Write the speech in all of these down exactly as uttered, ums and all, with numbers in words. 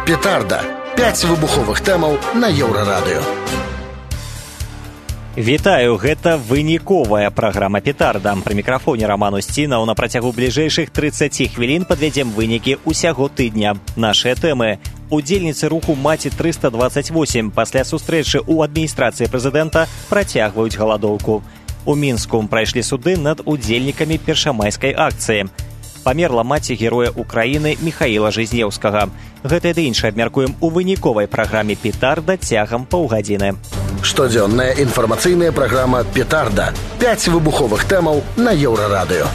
Петарда. пяць выбуховых тэмаў на Еўрарадыё. Вітаю, гэта выніковая праграма «Петарда». Пры мікрафоне Роман Устінаў. На працягу бліжэйшых трыццаці хвілін падвядзем вынікі ўсяго тыдня. Нашыя тэмы. Удзельніцы руху «Маці трыста дваццаць восем» пасля сустрэчы ў адміністрацыі прэзідэнта працягваюць галадоўку. У Мінску прайшлі суды над удзельнікамі першамайскай акцыі. Памерла маці героя Украіны Міхаіла Жизнеўскага. Гэта ды іншае абмяркуем у выніковай праграме «Петарда» цягам паўгадзіны. Штодзённая інфармацыйная праграма «Петарда». пяць выбуховых тэмаў на Еўрарадыё.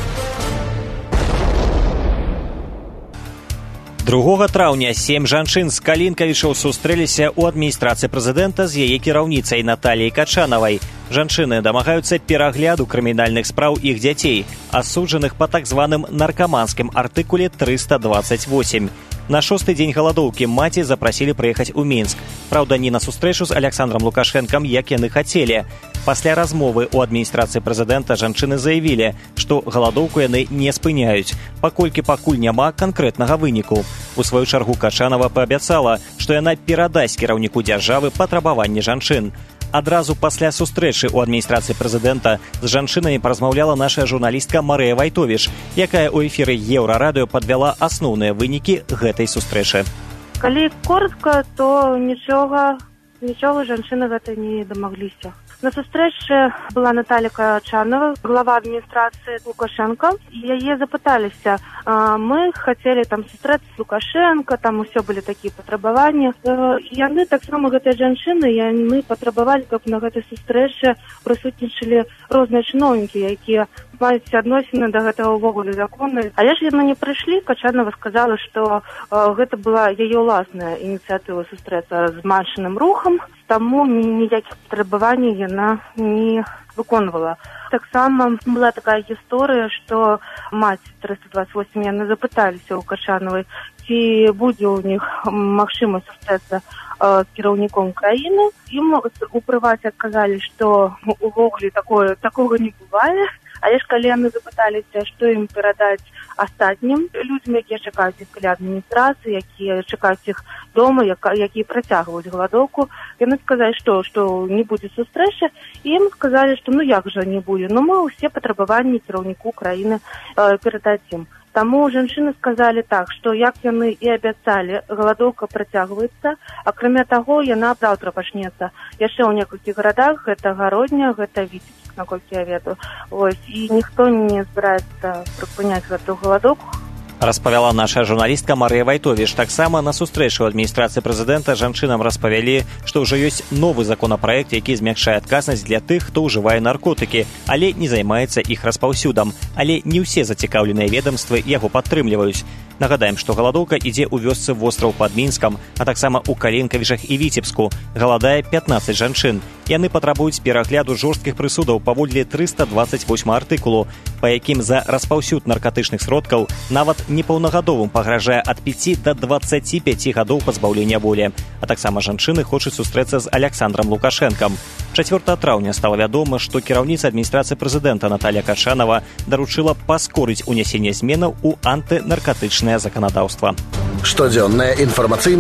другога траўня сем жанчын з Калінкавічаў сустрэліся ў адміністрацыі прэзідэнта з яе кіраўніцай Наталіяй Качанавай. Жанчыны дамагаюцца перагляду крымінальных спраў іх дзяцей, асуджаных па так званым наркаманскім артыкуле трыста дваццаць восем. На шосты дзень галадоўкі маці запрасілі прыехаць у Мінск. Праўда, не на сустрэчу з Аляксандрам Лукашэнкам, як яны хацелі. Пасля размовы ў адміністрацыі прэзідэнта жанчыны заявілі, што галадоўку яны не спыняюць, паколькі пакуль няма канкрэтнага выніку. У сваю чаргу Качанава паабяцала, што яна перадасць кіраўніку дзяржавы патрабаванні жанчын. Адразу пасля сустрэчы ў адміністрацыі прэзідэнта з жанчынамі паразмаўляла наша журналістка Марыя Вайтовіч, якая ў эфіры Еўрарадыё падвяла асноўныя вынікі гэтай сустрэчы. Калі коротка, то нічога, нічога жанчыны гэта не дамагліся. На сустрэчы была Наталія Качанава, глава адміністрацыі Лукашенка. Яе запыталіся, мы хацелі там сустрэцца з Лукашенка, там усё былі такія патрабаванні. Яны таксама, гэтыя жанчыны, яны патрабавалі, каб на гэтай сустрэчы прысутнічалі розныя чыноўнікі, якія маюць адносіны да гэтага ўвогуле законы. Але ж яны не прыйшлі. Качанава сказала, што гэта была яе ўласная ініцыятыва сустрэцца з матчыным рухам, таму ніякіх патрабаванняў яна не выконвала. Таксама была такая гісторыя, што маці трыста дваццаць восем яны запыталіся ў Качанавай, ці будзе ў них магчымасць сустрэцца з кіраўніком краіны. Ім у прываце адказалі, што увогуле такое такога не бывае. Але ж калі яны запыталіся, што ім перадаць астатнім людзям, якія чакаюць іх каля адміністрацыі, якія чакаюць іх дома, якія працягваюць галадоўку, яны сказалі, што што не будзе сустрэчы, і ім сказалі, што ну як жа не будзе, ну мы ўсе патрабаванні кіраўніку краіны э, перададзім. Таму жанчыны сказалі так, што як яны і абяцалі, галадоўка працягваецца, акрамя таго, яна заўтра пачнецца яшчэ ў некалькіх гарадах, гэта Гародня, гэта Віцебск, наколькі я ведаю. Вось, і ніхто не збіраецца прыпыняць гэту галадоўку. Распавяла наша журналістка Марыя Вайтовіч. Таксама на сустрэчу адміністрацыі прэзідэнта жанчынам распавялі, што ўжо ёсць новы законапраект, які змякчае адказнасць для тых, хто ўжывае наркотыкі, але не займаецца іх распаўсюдам. Але не ўсе зацікаўленыя ведамствы яго падтрымліваюць. Нагадаем, што галадоўка ідзе ў вёсцы востраў пад Мінскам, а таксама ў Калінкавічах і Віцебску. Галадае пятнаццаць жанчын. Яны патрабуюць перагляду жорсткіх прысудаў паводле трыста дваццаць восем артыкулу, па якім за распаўсюд наркатычных сродкаў нават непаўнагадовым пагражае ад пяці да дваццаці пяці гадоў пазбаўлення волі. А таксама жанчыны хочуць сустрэцца з Аляксандрам Лукашэнкам. чацвёртага траўня стала вядома, што кіраўніца адміністрацыі прэзідэнта Наталія Качанава даручыла паскорыць унясенне зменаў у антынаркатычнае заканадаўства. Штодзённая інфармацыйная праграма «Петарда». пяць выбуховых тэмаў на Еўрарадыё. Штодзённая інфармацыйная праграма «Петарда». пяць выбуховых тэмаў на Еўрарадыё.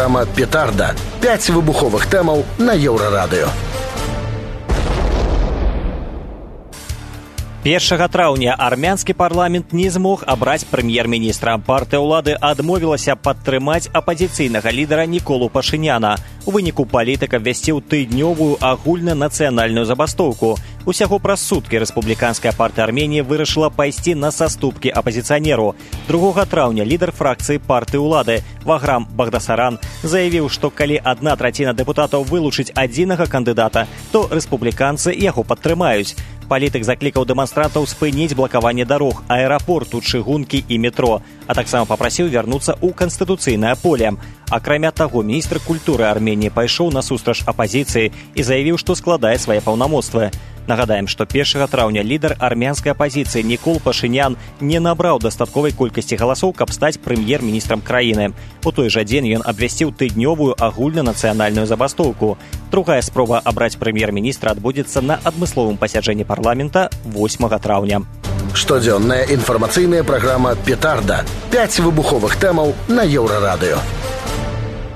першага траўня армянскі парламент не змог абраць прэм'ер-міністра. Партыя ўлады адмовілася падтрымаць апазіцыйнага лідара Ніколу Пашыняна. У выніку палітыка абвясціў тыднёвую агульнанацыянальную забастоўку. Усяго праз суткі рэспубліканская партыя Арменіі вырашыла пайсці на саступкі апазіцыянеру. другога траўня лідар фракцыі партыі ўлады Ваграм Багдасаран заявіў, што калі адна траціна дэпутатаў вылучыць адзінага кандыдата, то рэспубліканцы яго падтрымаюць. Палітык заклікаў дэманстрантаў спыніць блакаванне дарог, аэрапорту, чыгункі і метро, а таксама папрасіў вярнуцца ў канстытуцыйнае поле. Акрамя таго, міністр культуры Арменіі пайшоў насустрач апазіцыі і заявіў, што складае свае паўнамоцтвы. Нагадаем, што першага траўня лідар армянскай апазіцыі Нікол Пашынян не набраў дастатковай колькасці галасоў, каб стаць прэм'ер-міністрам краіны. У той жа дзень ён абвясціў тыднёвую агульнанацыянальную забастоўку. Другая спроба абраць прэм'ер-міністра адбудзецца на адмысловым пасяджэнні парламента восьмага траўня. Штодзённая інфармацыйная праграма «Петарда». пяць выбуховых тэмаў на Еўрарадыё.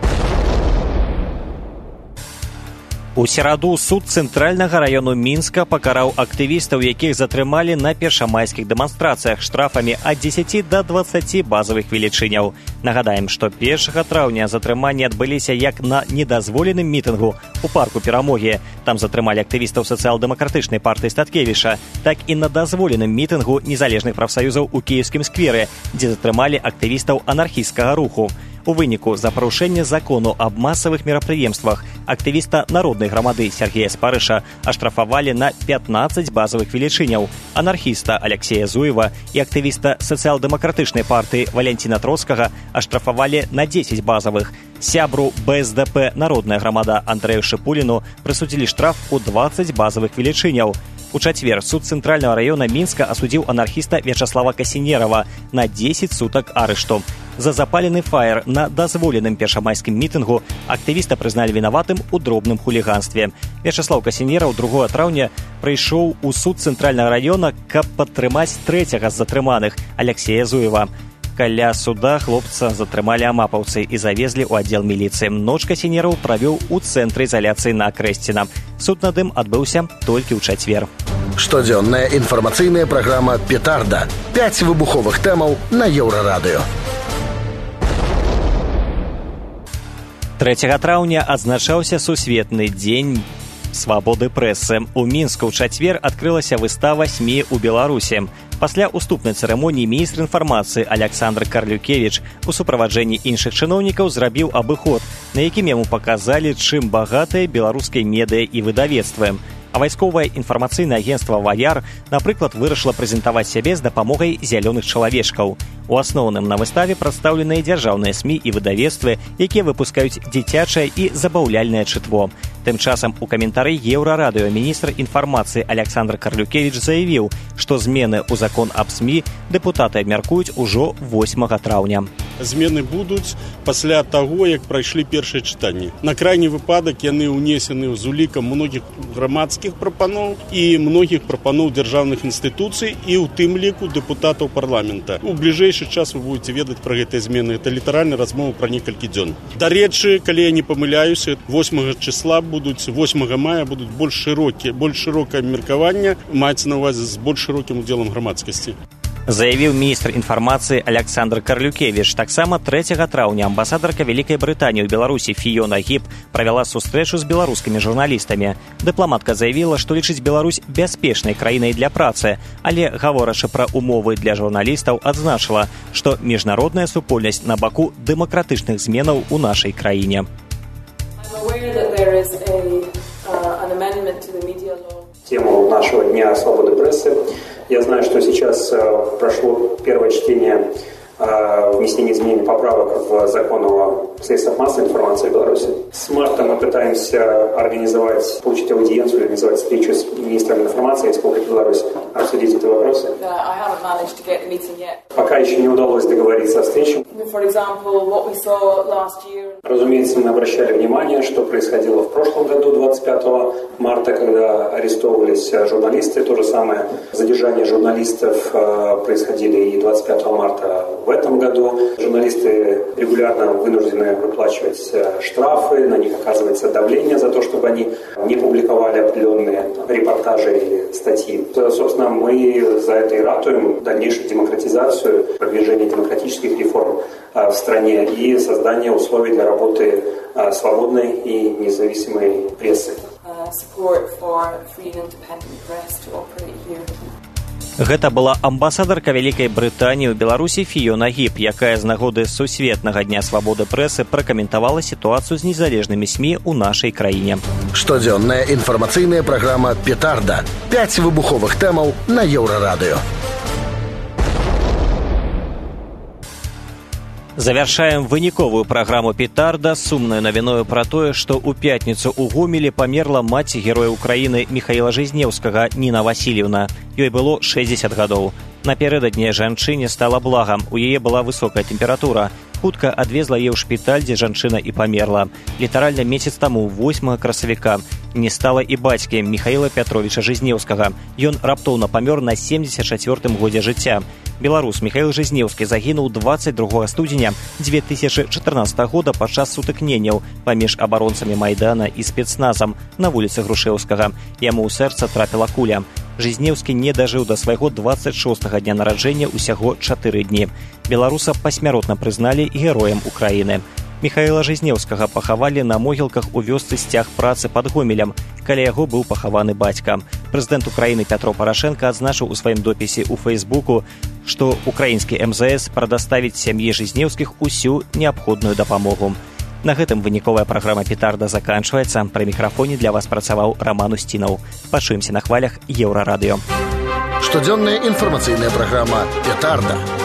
У сераду суд цэнтральнага раёну Мінска пакараў актывістаў, якіх затрымалі на першамайскіх дэманстрацыях штрафамі ад дзесяці да дваццаці базавых велічыняў. Нагадаем, што першага траўня затрыманні адбыліся як на недазволеным мітынгу у парку Перамогі. Там затрымалі актывістаў сацыял-дэмакратычнай партыі Статкевіча, так і на дазволеным мітынгу незалежных прафсаюзаў у кіеўскім скверы, дзе затрымалі актывістаў анархісцкага руху. У выніку за парушэнне закону аб масавых мерапрыемствах актывіста народнай грамады Сергея Спарыша аштрафавалі на пятнаццаць базавых велічыняў, анархіста Алексея Зуева і актывіста сацыял-дэмакратычнай партыі Валянціна Троцкага аштрафавалі на дзесяць базавых. Сябру бэ эс дэ пэ «Народная грамада» Андрэю Шыпуліну прысудзілі штраф у дваццаць базавых велічыняў. У чацвер суд цэнтральнага раёна Мінска асудзіў анархіста Вячаслава Касінерава на дзесяць сутак арышту. За запалены фаер на дазволеным першамайскім мітынгу актывіста прызналі вінаватым у дробным хуліганстве. Вячаслаў Касінераў другога траўня прыйшоў у суд цэнтральнага раёна, каб падтрымаць трэцяга з затрыманых Алексея Зуева. Каля суда хлопца затрымалі амапаўцы і завезлі ў аддзел міліцыі. Ноч Касінераў правёў у цэнтры изаляцыі на Крэсціна. Суд над ім адбыўся толькі ў чацвер. Штодзённая інфармацыйная праграма «Петарда». Пяць выбуховых тэмаў на Еўрарадыё. трэцяга траўня адзначаўся сусветны дзень свабоды прэсы. У Мінску ў чацвер адкрылася выстава СМІ ў Беларусі. Пасля уступнай цырымоніі міністр інфармацыі Александр Карлюкевіч у суправаджэнні іншых чыноўнікаў зрабіў абыход, на якім яму паказалі, чым багатыя беларускія медыа і выдавецтвы. А вайсковае інфармацыйнае агенцтва «Ваяр», напрыклад, вырашыла прэзентаваць сябе з дапамогай зялёных чалавечкаў. У асноўным на выставе прадстаўленыя дзяржаўныя СМІ і выдавецтвы, якія выпускаюць дзіцячае і забаўляльнае чытво. Тым часам у каментары Еўрарадыё міністр інфармацыі Александр Карлюкевіч заявіў, што змены ў закон аб СМІ дэпутаты абмяркуюць ужо восьмага траўня. Змены будуць пасля таго, як прайшлі першыя чытанні. На крайні выпадак яны ўнесены з улікам многіх грамадскіх прапаноў і многіх прапаноў дзяржаўных інстытуцый і ў тым ліку дэпутатаў парламента. У бліжэйшы час вы будете ведаць пра гэтыя змены. Это літаральна размова пра некалькі дзён. Дарэчы, калі я не памыляюся, восьмага числа будуць восьмага мая будуць больш шырокія, больш шырокае абмеркаванне, маецца на ўвазе з больш шырокім удзелам грамадскасці. Заявіў міністр інфармацыі Александр Карлюкевіч. Таксама трэцяга траўня амбасадарка Вялікай Брытаніі ў Беларусі Фіёна Гіб правяла сустрэчу з беларускімі журналістамі. Дыпламатка заявіла, што лічыць Беларусь бяспечнай краінай для працы, але, гаворачы пра умовы для журналістаў, адзначыла, што міжнародная супольнасць на баку дэмакратычных зменаў у нашай краіне. Тему нашего Дня свободы прессы. Я знаю, что сейчас э, прошло первое чтение э, внесения изменений поправок в закон о средствах массовой информации в Беларуси. С марта мы пытаемся организовать, получить аудиенцию, организовать встречу с министром информации Республики Беларусь, обсудить эти вопросы. Пока еще не удалось договориться о встрече. Разумеется, мы обращали внимание, что происходило в прошлом году, двадцать пятого марта, когда арестовывались журналисты. То же самое задержание журналистов происходили и двадцать пятого марта в этом году. Журналисты регулярно вынуждены выплачивать штрафы, на них оказывается давление за то, чтобы они не публиковали определенные репортажи или статьи. Собственно, мы за это и ратуем дальнейшую демократизацию, продвижение демократических реформ в стране и создание условий для работы свободной и независимой прессы. Гэта была амбасадарка Вялікай Брытаніі ў Беларусі Фіёна Гіб, якая з нагоды сусветнага дня свабоды прэсы пракаментавала сітуацыю з незалежнымі СМІ ў нашай краіне. Штодзённая інфармацыйная праграма «Петарда». Пяць выбуховых тэмаў на Еўрарадыё. Завяршаем выніковую праграму «Петарда» сумнаю навіною пра тое, што ў пятніцу ў Гомелі памерла маці героя Украіны Міхаіла Жизнеўскага Ніна Васильевна. Ёй было шэсцьдзесят гадоў. Напярэдадні жанчыне стала благам, у яе была высокая тэмпература. Хутка адвезла яе ў шпіталь, дзе жанчына і памерла. Літаральна месяц таму, восьмага красавіка, Не стала і бацькі Михаіла Пятровіча Жизнеўскага. Ён раптоўна памёр на семдзесят чацвёртым годзе жыцця. Беларус Михаил Жизнеўскі загінуў дваццаць другога студзеня дзве тысячы чатырнаццатага года падчас сутыкненняў паміж абаронцамі Майдана і спецназам на вуліцы Грушэўскага. Яму ў сэрца трапіла куля. Жизнеўскі не дажыў да свайго дваццаць шостага дня нараджэння ўсяго чатыры дні. Беларуса пасмяротна прызналі героем Украіны. Михаіла Жизнеўскага пахавалі на могілках у вёсцы Сцяг працы пад Гомелем. Каля яго быў пахаваны бацька. Прэзідэнт Украіны Пятро Парашенко адзначыў у сваім допісе ў Фэйсбуку, што украінскі эм зэ эс прадаставіць сям'і Жизнеўскіх усю неабходную дапамогу. На гэтым выніковая праграма «Петарда» заканчваецца. Пры мікрафоне для вас працаваў Роман Устінаў. Пачуемся на хвалях Еўрарадыё. Штодзённая інфармацыйная праграма «Петарда».